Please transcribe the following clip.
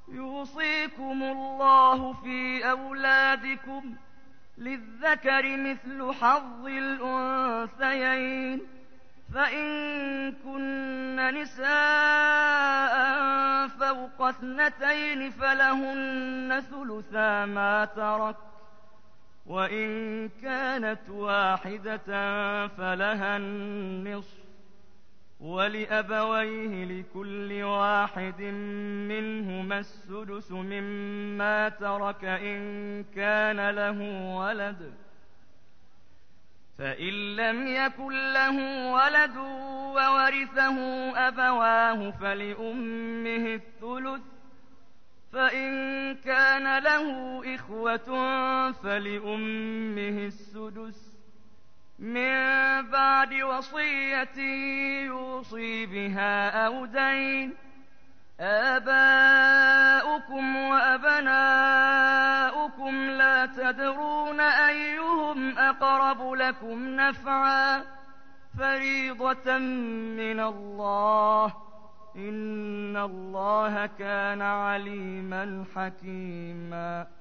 يوصيكم الله في أولادكم للذكر مثل حظ الأنثيين، فإن كن نساء فوق 2 فلهن ثلثا ما ترك، وإن كانت واحدة فلها النصف، ولأبويه لكل واحد منهما السدس مما ترك إن كان له ولد، فإن لم يكن له ولد وورثه أبواه فلأمه الثلث، فإن كان له إخوة فلأمه السدس من بعد وصية يوصي بها أو دين. آباؤكم وأبناؤكم لا تدرون أيهم أقرب لكم نفعا، فريضة من الله، إن الله كان عليما حكيما.